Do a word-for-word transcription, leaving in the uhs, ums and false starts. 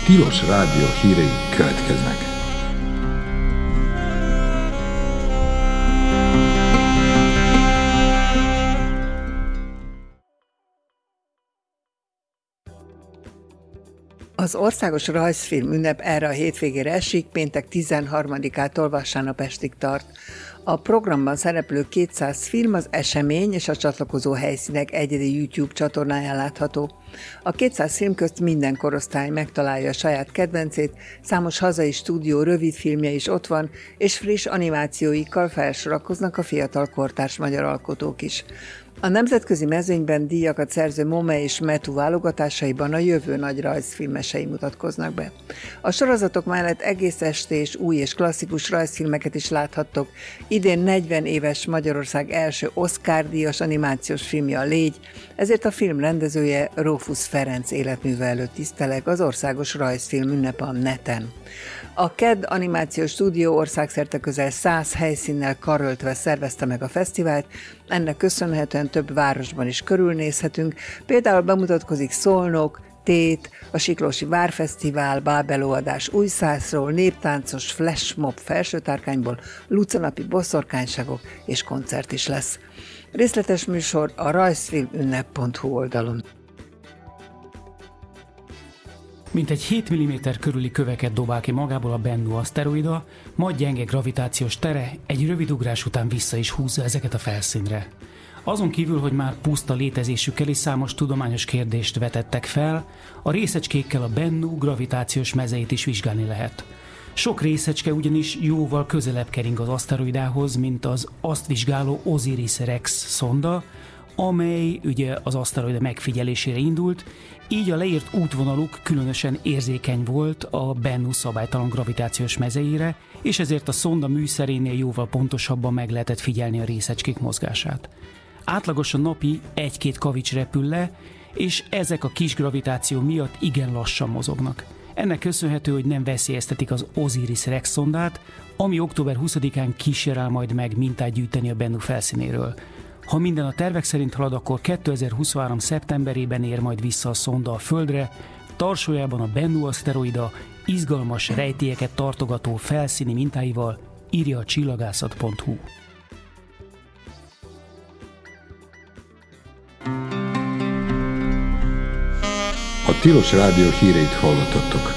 Tilos Rádió hírei következnek. Az Országos Rajzfilm ünnep erre a hétvégére esik, péntek tizenharmadikától vasárnap estig tart. A programban szereplő kétszáz film az esemény és a csatlakozó helyszínek egyedi YouTube csatornáján látható. A kétszáz film közt minden korosztály megtalálja a saját kedvencét, számos hazai stúdió rövidfilmje is ott van, és friss animációikkal felsorakoznak a fiatal kortárs magyar alkotók is. A nemzetközi mezőnyben díjakat szerző Mome és Metu válogatásaiban a jövő nagy rajzfilmesei mutatkoznak be. A sorozatok mellett egész estés új és klasszikus rajzfilmeket is láthattok. Idén negyven éves Magyarország első Oscar-díjas animációs filmje a Légy, ezért a film rendezője Rófusz Ferenc életműve előtt tiszteleg az Országos Rajzfilm ünnepe a neten. A ká e dé Animációs Stúdió országszerte közel száz helyszínnel karöltve szervezte meg a fesztivált, ennek köszönhetően több városban is körülnézhetünk, például bemutatkozik Szolnok, Tét, a Siklósi Várfesztivál, bábelőadás Újszászról, néptáncos flashmob Felsőtárkányból, lucanapi boszorkányságok és koncert is lesz. Részletes műsor a rajzfilmünnep pont hu oldalon. Mintegy hét milliméter körüli köveket dobál ki magából a Bennu aszteroida, majd gyenge gravitációs tere egy rövid ugrás után vissza is húzza ezeket a felszínre. Azon kívül, hogy már puszta létezésükkel is számos tudományos kérdést vetettek fel, a részecskékkel a Bennu gravitációs mezeit is vizsgálni lehet. Sok részecske ugyanis jóval közelebb kering az aszteroidához, mint az azt vizsgáló Osiris-Rex szonda, amely ugye az aszteroida megfigyelésére indult, így a leírt útvonaluk különösen érzékeny volt a Bennu szabálytalan gravitációs mezeire, és ezért a szonda műszerénél jóval pontosabban meg lehetett figyelni a részecskék mozgását. Átlagosan napi egy-két kavics repül le, és ezek a kis gravitáció miatt igen lassan mozognak. Ennek köszönhető, hogy nem veszélyeztetik az Osiris-Rex szondát, ami október huszadikán kísérel majd meg mintát gyűjteni a Bennu felszínéről. Ha minden a tervek szerint halad, akkor kétezer-huszonhárom szeptemberében ér majd vissza a szonda a Földre, tarsójában a Bennu aszteroida izgalmas rejtélyeket tartogató felszíni mintáival, írja a csillagászat pont hu. A Tilos Rádió híreit hallottatok.